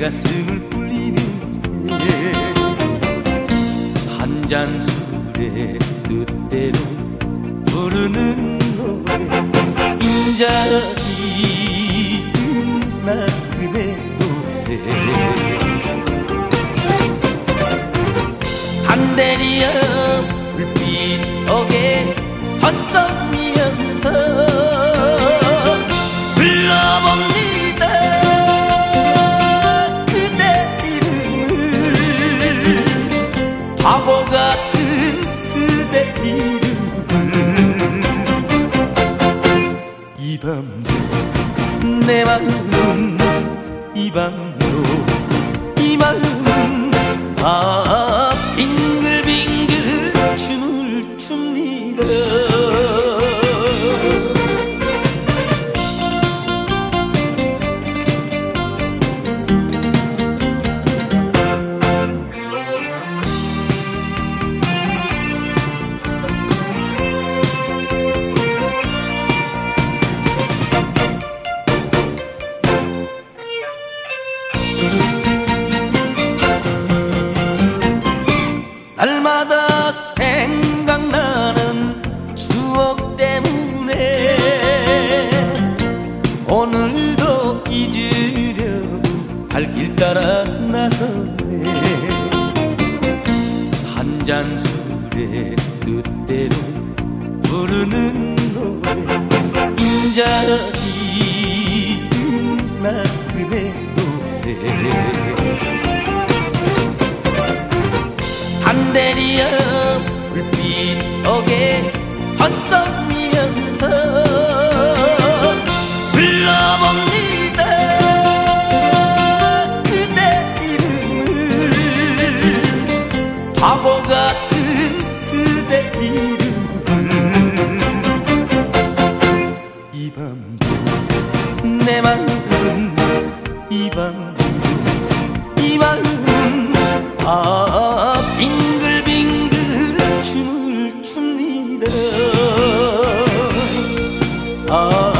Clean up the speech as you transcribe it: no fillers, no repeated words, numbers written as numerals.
가슴을 울리는데 한 잔 술에 뜻대로 부르는 노래 인자이 나그네 노래 산대리여 불빛 속에 서성이면서 불러봅니다 그대 이름을 바보 같은 그대 이름을 이 밤도 내 마음은 이 밤도 이 마음은 빙글빙글 춤을 춥니다 날마다 생각나는 추억 때문에 오늘도 잊으려고 발길 따라 나섰네 한 잔 술에 뜻대로 부르는 노래 인자이 나그네 노래 산대리여 불빛 속에 서성이면서 불러봅니다 그대 이름을 바보 같은 그대 이름을 이 밤도 내 마음은 이 밤도 이 마음은 빙글빙글 춤을 춥니다